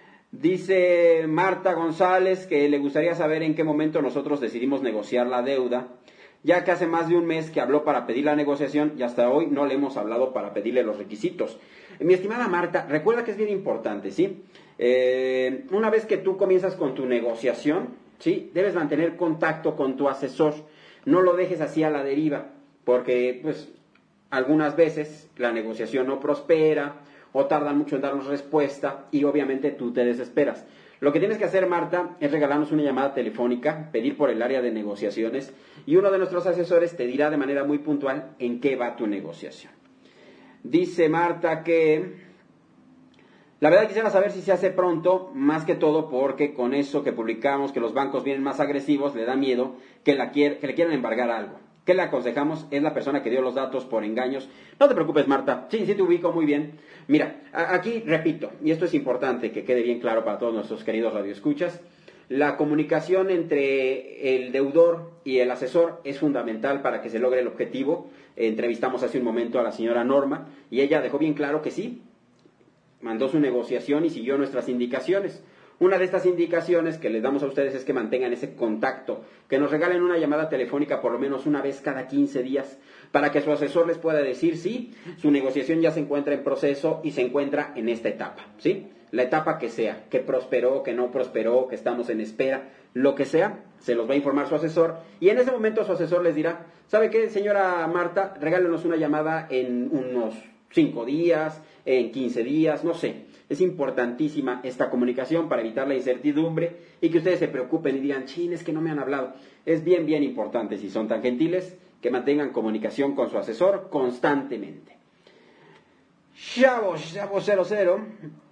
Dice Marta González que le gustaría saber en qué momento nosotros decidimos negociar la deuda. ya que hace más de un mes que habló para pedir la negociación y hasta hoy no le hemos hablado para pedirle los requisitos. Mi estimada Marta, recuerda que es bien importante, ¿sí? Eh, una vez que tú comienzas con tu negociación, ¿sí? Debes mantener contacto con tu asesor, no lo dejes así a la deriva, porque pues algunas veces la negociación no prospera o tardan mucho en darnos respuesta y obviamente tú te desesperas. Lo que tienes que hacer, Marta, es regalarnos una llamada telefónica, pedir por el área de negociaciones y uno de nuestros asesores te dirá de manera muy puntual en qué va tu negociación. Dice Marta que la verdad quisiera saber si se hace pronto, más que todo porque con eso que publicamos que los bancos vienen más agresivos, le da miedo que, la quier, que le quieran embargar algo. ¿Qué le aconsejamos? Es la persona que dio los datos por engaños. No te preocupes, Marta. Sí, sí te ubico muy bien. Mira, aquí repito, y esto es importante que quede bien claro para todos nuestros queridos radioescuchas, la comunicación entre el deudor y el asesor es fundamental para que se logre el objetivo. Entrevistamos hace un momento a la señora Norma y ella dejó bien claro que sí, mandó su negociación y siguió nuestras indicaciones. Una de estas indicaciones que les damos a ustedes es que mantengan ese contacto, que nos regalen una llamada telefónica por lo menos una vez cada quince días, para que su asesor les pueda decir sí, su negociación ya se encuentra en proceso y se encuentra en esta etapa, ¿sí? La etapa que sea, que prosperó, que no prosperó, que estamos en espera, lo que sea, se los va a informar su asesor y en ese momento su asesor les dirá, ¿sabe qué, señora Marta? Regálenos una llamada en unos cinco días, en quince días, no sé. Es importantísima esta comunicación para evitar la incertidumbre y que ustedes se preocupen y digan, chin, es que no me han hablado. Es bien, bien importante, si son tan gentiles, que mantengan comunicación con su asesor constantemente. Chavo, Chavo cero cero,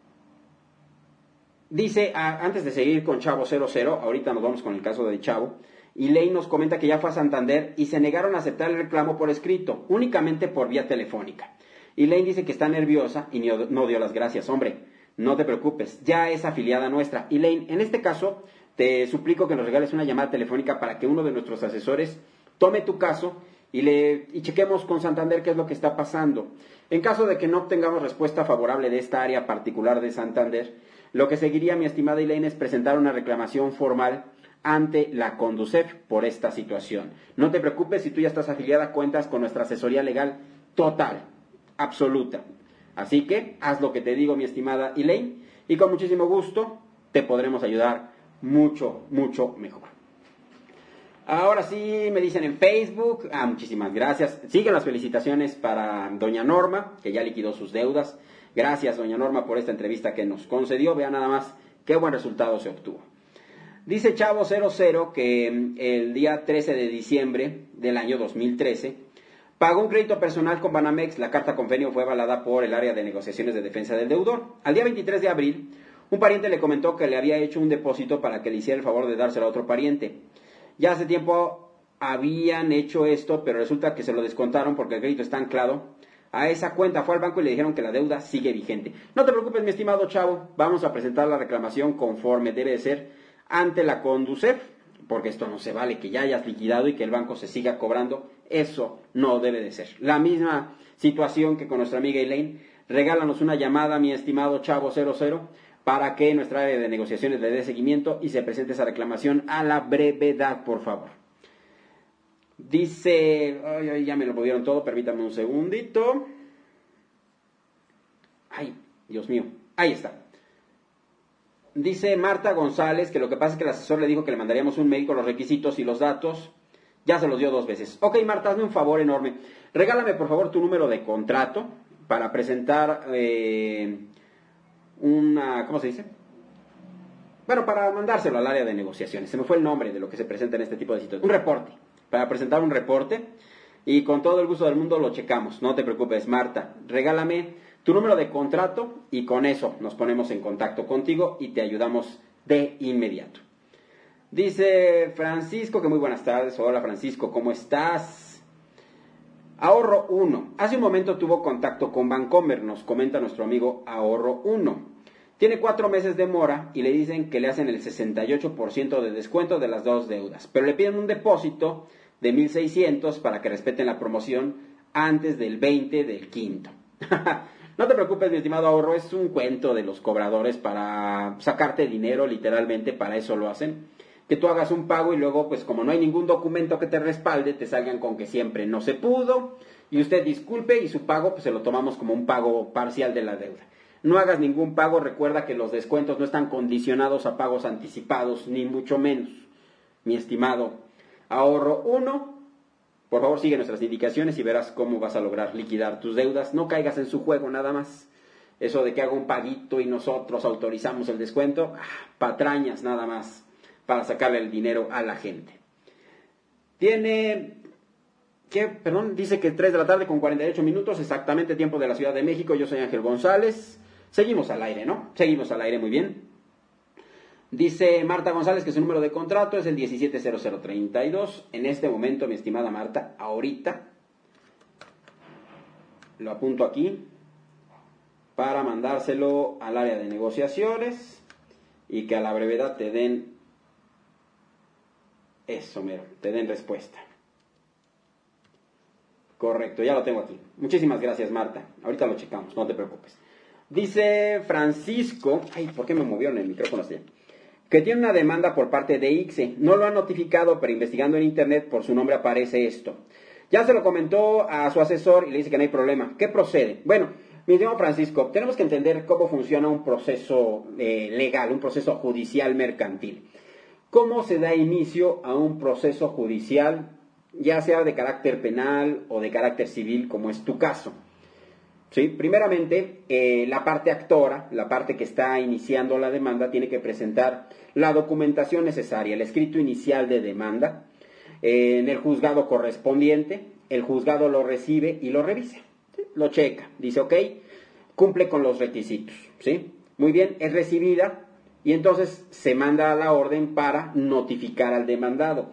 dice, ah, antes de seguir con Chavo cero cero, ahorita nos vamos con el caso de Chavo, y Ley nos comenta que ya fue a Santander y se negaron a aceptar el reclamo por escrito, únicamente por vía telefónica. Y Elaine dice que está nerviosa y no dio las gracias. Hombre, no te preocupes, ya es afiliada nuestra. Elaine, en este caso, te suplico que nos regales una llamada telefónica para que uno de nuestros asesores tome tu caso y, le, y chequemos con Santander qué es lo que está pasando. En caso de que no obtengamos respuesta favorable de esta área particular de Santander, lo que seguiría, mi estimada Elaine, es presentar una reclamación formal ante la Conducef por esta situación. No te preocupes, si tú ya estás afiliada, cuentas con nuestra asesoría legal total, absoluta. Así que haz lo que te digo, mi estimada Elaine, y con muchísimo gusto te podremos ayudar mucho, mucho mejor. Ahora sí, me dicen en Facebook, ah, muchísimas gracias. Siguen las felicitaciones para doña Norma, que ya liquidó sus deudas. Gracias, doña Norma, por esta entrevista que nos concedió. Vean nada más qué buen resultado se obtuvo. Dice Chavo cero cero que el día trece de diciembre del año dos mil trece pagó un crédito personal con Banamex. La carta convenio fue avalada por el área de negociaciones de defensa del deudor. Al día veintitrés de abril, un pariente le comentó que le había hecho un depósito para que le hiciera el favor de dárselo a otro pariente. Ya hace tiempo habían hecho esto, pero resulta que se lo descontaron porque el crédito está anclado a esa cuenta. Fue al banco y le dijeron que la deuda sigue vigente. No te preocupes, mi estimado Chavo, vamos a presentar la reclamación conforme debe de ser ante la Conducef, porque esto no se vale, que ya hayas liquidado y que el banco se siga cobrando. Eso no debe de ser. La misma situación que con nuestra amiga Elaine. Regálanos una llamada, mi estimado Chavo cero cero, para que nuestra área de negociaciones le dé seguimiento y se presente esa reclamación a la brevedad, por favor. Dice, ay, ay, ya me lo pudieron todo, permítame un segundito. Ay, Dios mío, ahí está. Dice Marta González que lo que pasa es que el asesor le dijo que le mandaríamos un mail con los requisitos y los datos. Ya se los dio dos veces. Ok, Marta, hazme un favor enorme. Regálame, por favor, tu número de contrato para presentar eh, una... ¿Cómo se dice? Bueno, para mandárselo al área de negociaciones. Se me fue el nombre de lo que se presenta en este tipo de situaciones. Un reporte. Para presentar un reporte. Y con todo el gusto del mundo lo checamos. No te preocupes, Marta. Regálame tu número de contrato y con eso nos ponemos en contacto contigo y te ayudamos de inmediato. Dice Francisco que muy buenas tardes. Hola Francisco, ¿cómo estás? Ahorro uno. Hace un momento tuvo contacto con Bancomer, nos comenta nuestro amigo Ahorro uno. Tiene cuatro meses de mora y le dicen que le hacen el sesenta y ocho por ciento de descuento de las dos deudas, pero le piden un depósito de mil seiscientos para que respeten la promoción antes del veinte del quinto. No te preocupes, mi estimado Ahorro, es un cuento de los cobradores para sacarte dinero, literalmente, para eso lo hacen. que tú hagas un pago y luego, pues como no hay ningún documento que te respalde, te salgan con que siempre no se pudo y usted disculpe y su pago pues se lo tomamos como un pago parcial de la deuda. No hagas ningún pago, recuerda que los descuentos no están condicionados a pagos anticipados, ni mucho menos. Mi estimado Ahorro uno, por favor sigue nuestras indicaciones y verás cómo vas a lograr liquidar tus deudas. No caigas en su juego nada más. Eso de que haga un paguito y nosotros autorizamos el descuento, ah, patrañas nada más para sacarle el dinero a la gente. Tiene, ¿qué? Perdón, dice que tres de la tarde con cuarenta y ocho minutos, exactamente tiempo de la Ciudad de México. Yo soy Ángel González. Seguimos al aire, ¿no? Seguimos al aire, muy bien. Dice Marta González que su número de contrato es el diecisiete cero cero treinta y dos. En este momento, mi estimada Marta, ahorita, lo apunto aquí, para mandárselo al área de negociaciones y que a la brevedad te den eso, mero, te den respuesta. Correcto, ya lo tengo aquí. Muchísimas gracias, Marta. Ahorita lo checamos, no te preocupes. Dice Francisco, ay, ¿por qué me movieron el micrófono así? Que tiene una demanda por parte de I C S E. No lo han notificado, pero investigando en internet por su nombre aparece esto. Ya se lo comentó a su asesor y le dice que no hay problema. ¿Qué procede? Bueno, mi estimado Francisco, tenemos que entender cómo funciona un proceso eh, legal, un proceso judicial mercantil. ¿Cómo se da inicio a un proceso judicial, ya sea de carácter penal o de carácter civil, como es tu caso? ¿Sí? Primeramente, eh, la parte actora, la parte que está iniciando la demanda, tiene que presentar la documentación necesaria, el escrito inicial de demanda, eh, en el juzgado correspondiente. El juzgado lo recibe y lo revisa. Lo checa, dice ok, cumple con los requisitos, ¿sí? Muy bien, es recibida y entonces se manda la orden para notificar al demandado.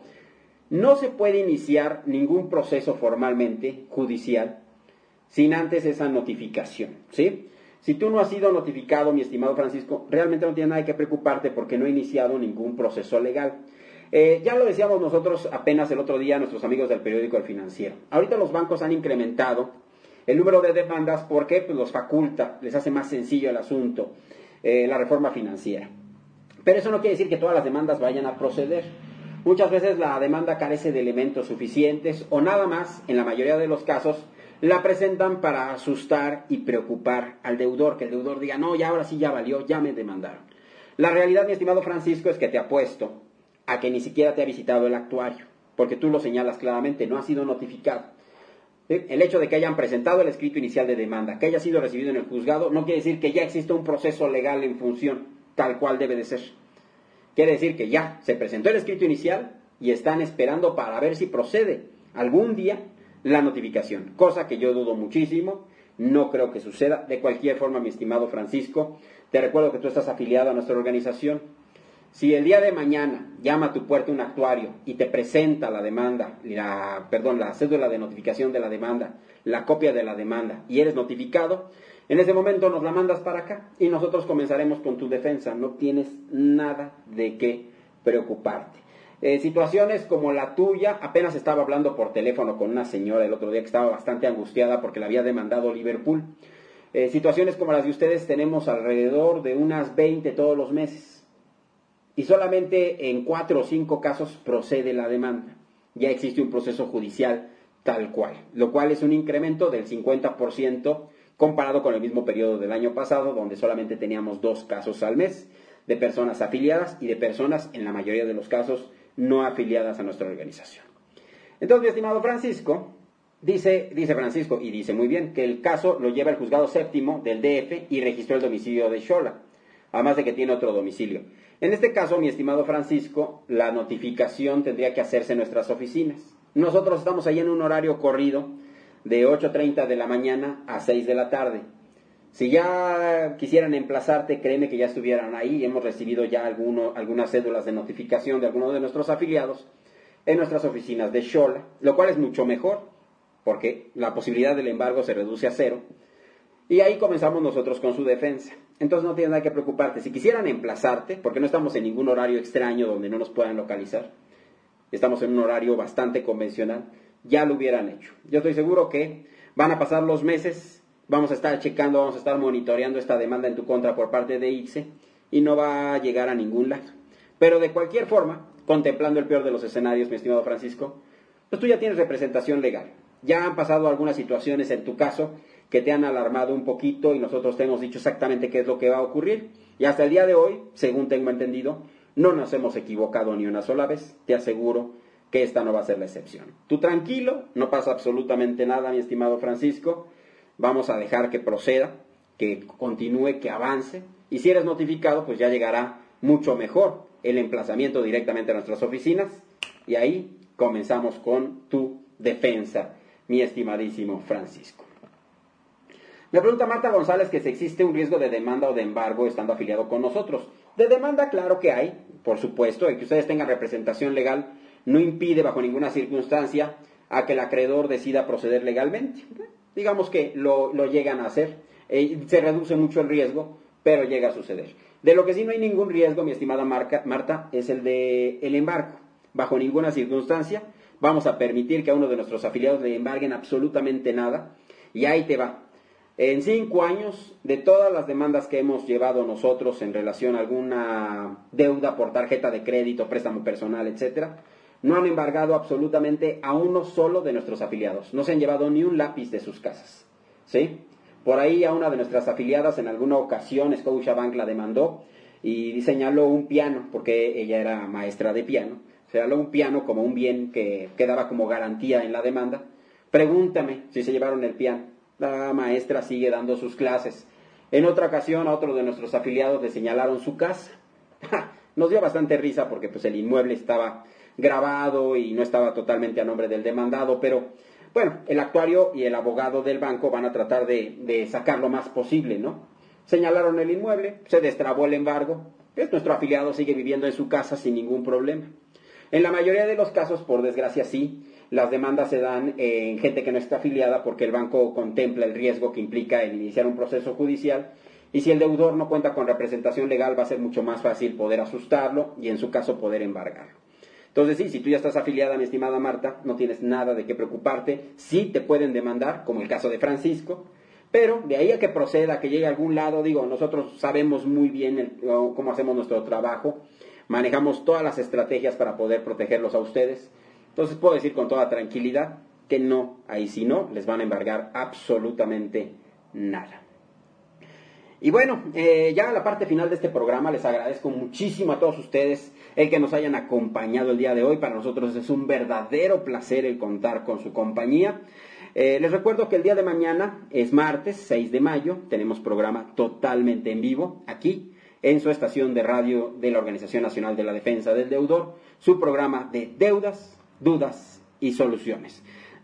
No se puede iniciar ningún proceso formalmente judicial sin antes esa notificación, ¿sí? Si tú no has sido notificado, mi estimado Francisco, realmente no tienes nada que preocuparte porque no he iniciado ningún proceso legal. Eh, ya lo decíamos nosotros apenas el otro día, nuestros amigos del periódico El Financiero. Ahorita los bancos han incrementado el número de demandas porque pues, los faculta, les hace más sencillo el asunto, eh, la reforma financiera. Pero eso no quiere decir que todas las demandas vayan a proceder. Muchas veces la demanda carece de elementos suficientes o nada más, en la mayoría de los casos, la presentan para asustar y preocupar al deudor, que el deudor diga, no, ya ahora sí ya valió, ya me demandaron. La realidad, mi estimado Francisco, es que te apuesto a que ni siquiera te ha visitado el actuario, porque tú lo señalas claramente, no ha sido notificado. El hecho de que hayan presentado el escrito inicial de demanda, que haya sido recibido en el juzgado, no quiere decir que ya existe un proceso legal en función, tal cual debe de ser. Quiere decir que ya se presentó el escrito inicial y están esperando para ver si procede algún día la notificación, cosa que yo dudo muchísimo, no creo que suceda. De cualquier forma, mi estimado Francisco, te recuerdo que tú estás afiliado a nuestra organización. Si el día de mañana llama a tu puerta un actuario y te presenta la demanda, la, perdón, la cédula de notificación de la demanda, la copia de la demanda y eres notificado, en ese momento nos la mandas para acá y nosotros comenzaremos con tu defensa. No tienes nada de qué preocuparte. Eh, situaciones como la tuya, apenas estaba hablando por teléfono con una señora el otro día que estaba bastante angustiada porque la había demandado Liverpool. Eh, situaciones como las de ustedes tenemos alrededor de unas veinte todos los meses. Y solamente en cuatro o cinco casos procede la demanda. Ya existe un proceso judicial tal cual, lo cual es un incremento del cincuenta por ciento comparado con el mismo periodo del año pasado, donde solamente teníamos dos casos al mes de personas afiliadas y de personas, en la mayoría de los casos, no afiliadas a nuestra organización. Entonces, mi estimado Francisco, dice, dice Francisco, y dice muy bien, que el caso lo lleva el juzgado séptimo del D F y registró el domicilio de Xola, además de que tiene otro domicilio. En este caso, mi estimado Francisco, la notificación tendría que hacerse en nuestras oficinas. Nosotros estamos ahí en un horario corrido de ocho treinta de la mañana a seis de la tarde. Si ya quisieran emplazarte, créeme que ya estuvieran ahí. Hemos recibido ya alguno, algunas cédulas de notificación de algunos de nuestros afiliados en nuestras oficinas de Xola, lo cual es mucho mejor, porque la posibilidad del embargo se reduce a cero. Y ahí comenzamos nosotros con su defensa. Entonces no tienes nada que preocuparte. Si quisieran emplazarte, porque no estamos en ningún horario extraño donde no nos puedan localizar, estamos en un horario bastante convencional, ya lo hubieran hecho. Yo estoy seguro que van a pasar los meses, vamos a estar checando, vamos a estar monitoreando esta demanda en tu contra por parte de I C S E y no va a llegar a ningún lado. Pero de cualquier forma, contemplando el peor de los escenarios, mi estimado Francisco, pues tú ya tienes representación legal. Ya han pasado algunas situaciones en tu caso que te han alarmado un poquito y nosotros te hemos dicho exactamente qué es lo que va a ocurrir. Y hasta el día de hoy, según tengo entendido, no nos hemos equivocado ni una sola vez. Te aseguro que esta no va a ser la excepción. Tú tranquilo, no pasa absolutamente nada, mi estimado Francisco. Vamos a dejar que proceda, que continúe, que avance. Y si eres notificado, pues ya llegará mucho mejor el emplazamiento directamente a nuestras oficinas. Y ahí comenzamos con tu defensa, mi estimadísimo Francisco. Me pregunta Marta González que si existe un riesgo de demanda o de embargo estando afiliado con nosotros. De demanda, claro que hay, por supuesto, el que ustedes tengan representación legal no impide bajo ninguna circunstancia a que el acreedor decida proceder legalmente. Digamos que lo, lo llegan a hacer, eh, se reduce mucho el riesgo, pero llega a suceder. De lo que sí no hay ningún riesgo, mi estimada Marca, Marta, es el de el embargo. Bajo ninguna circunstancia vamos a permitir que a uno de nuestros afiliados le embarguen absolutamente nada. Y ahí te va. En cinco años, de todas las demandas que hemos llevado nosotros en relación a alguna deuda por tarjeta de crédito, préstamo personal, etcétera, no han embargado absolutamente a uno solo de nuestros afiliados. No se han llevado ni un lápiz de sus casas, ¿sí? Por ahí a una de nuestras afiliadas en alguna ocasión Scotiabank la demandó y señaló un piano, porque ella era maestra de piano, señaló un piano como un bien que quedaba como garantía en la demanda. Pregúntame si se llevaron el piano. La maestra sigue dando sus clases. En otra ocasión a otro de nuestros afiliados le señalaron su casa. Nos dio bastante risa porque pues el inmueble estaba grabado y no estaba totalmente a nombre del demandado, pero bueno, el actuario y el abogado del banco van a tratar de, de sacar lo más posible, ¿no? Señalaron el inmueble, se destrabó el embargo, pues nuestro afiliado sigue viviendo en su casa sin ningún problema. En la mayoría de los casos, por desgracia, sí, las demandas se dan en gente que no está afiliada porque el banco contempla el riesgo que implica el iniciar un proceso judicial y si el deudor no cuenta con representación legal va a ser mucho más fácil poder asustarlo y en su caso poder embargarlo. Entonces sí, si tú ya estás afiliada, mi estimada Marta, no tienes nada de qué preocuparte, sí te pueden demandar, como el caso de Francisco, pero de ahí a que proceda, que llegue a algún lado, digo, nosotros sabemos muy bien el, cómo hacemos nuestro trabajo, manejamos todas las estrategias para poder protegerlos a ustedes. Entonces puedo decir con toda tranquilidad que no, ahí sí no, les van a embargar absolutamente nada. Y bueno, eh, ya a la parte final de este programa les agradezco muchísimo a todos ustedes el que nos hayan acompañado el día de hoy. Para nosotros es un verdadero placer el contar con su compañía. Eh, les recuerdo que el día de mañana es martes seis de mayo, tenemos programa totalmente en vivo aquí en su estación de radio de la Organización Nacional de la Defensa del Deudor, su programa de deudas, dudas y soluciones.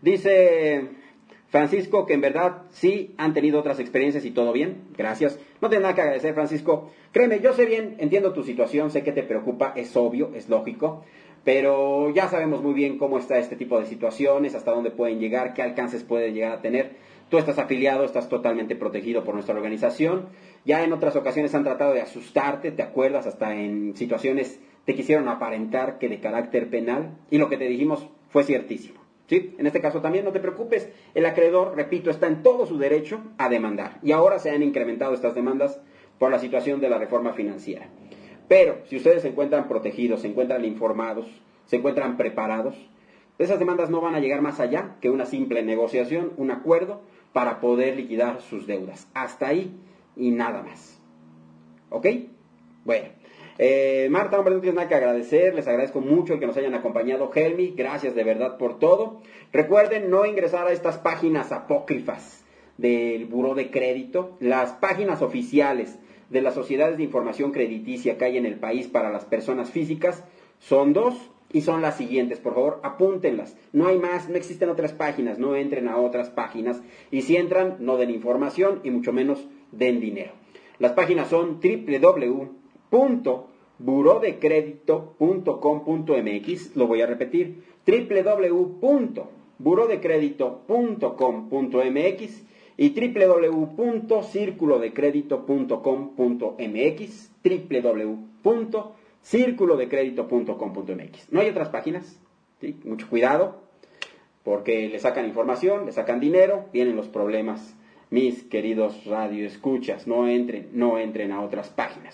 Dice Francisco que en verdad sí han tenido otras experiencias y todo bien. Gracias. No tengo nada que agradecer, Francisco. Créeme, yo sé bien, entiendo tu situación, sé que te preocupa, es obvio, es lógico, pero ya sabemos muy bien cómo está este tipo de situaciones, hasta dónde pueden llegar, qué alcances pueden llegar a tener. Tú estás afiliado, estás totalmente protegido por nuestra organización. Ya en otras ocasiones han tratado de asustarte, ¿te acuerdas? Hasta en situaciones te quisieron aparentar que de carácter penal, y lo que te dijimos fue ciertísimo, ¿sí? En este caso también no te preocupes, el acreedor, repito, está en todo su derecho a demandar, y ahora se han incrementado estas demandas por la situación de la reforma financiera. Pero si ustedes se encuentran protegidos, se encuentran informados, se encuentran preparados, esas demandas no van a llegar más allá que una simple negociación, un acuerdo para poder liquidar sus deudas. Hasta ahí y nada más. ¿Ok? Bueno. Eh, Marta, hombre, no tienes nada que agradecer, les agradezco mucho el que nos hayan acompañado. Helmi, gracias de verdad por todo. Recuerden no ingresar a estas páginas apócrifas del Buró de Crédito. Las páginas oficiales de las sociedades de información crediticia que hay en el país para las personas físicas son dos y son las siguientes, por favor apúntenlas. No hay más, no existen otras páginas, no entren a otras páginas y si entran no den información y mucho menos den dinero. Las páginas son doble u doble u doble u punto buró de crédito punto com punto m x, lo voy a repetir, doble u doble u doble u punto buró de crédito punto com punto m x y doble u doble u doble u punto círculo de crédito punto com punto m x, doble u doble u doble u punto círculo de crédito punto com punto m x. No hay otras páginas, ¿sí? Mucho cuidado, porque le sacan información, le sacan dinero, vienen los problemas, mis queridos radioescuchas, no entren, no entren a otras páginas.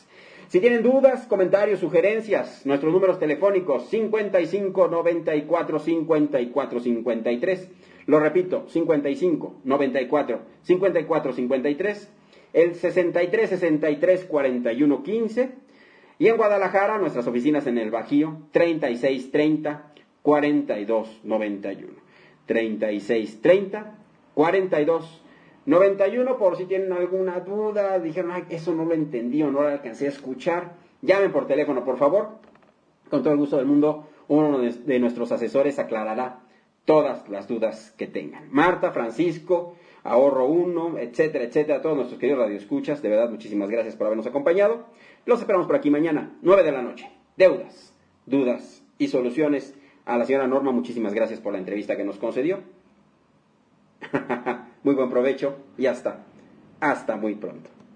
Si tienen dudas, comentarios, sugerencias, nuestros números telefónicos cincuenta y cinco, noventa y cuatro, cincuenta y cuatro, cincuenta y tres. Lo repito, cincuenta y cinco, noventa y cuatro, cincuenta y cuatro, cincuenta y tres. El sesenta y tres, sesenta y tres, cuarenta y uno, quince. Y en Guadalajara, nuestras oficinas en el Bajío, treinta y seis, treinta, cuarenta y dos, noventa y uno. treinta y seis, treinta, cuarenta y dos, noventa y uno. Por si tienen alguna duda, dijeron, ay, eso no lo entendí o no lo alcancé a escuchar, llamen por teléfono, por favor. Con todo el gusto del mundo, uno de, de nuestros asesores aclarará todas las dudas que tengan. Marta, Francisco, Ahorro Uno, etcétera, etcétera, todos nuestros queridos radioescuchas, de verdad, muchísimas gracias por habernos acompañado. Los esperamos por aquí mañana, nueve de la noche. Deudas, dudas y soluciones. A la señora Norma, muchísimas gracias por la entrevista que nos concedió. Muy buen provecho y hasta, hasta muy pronto.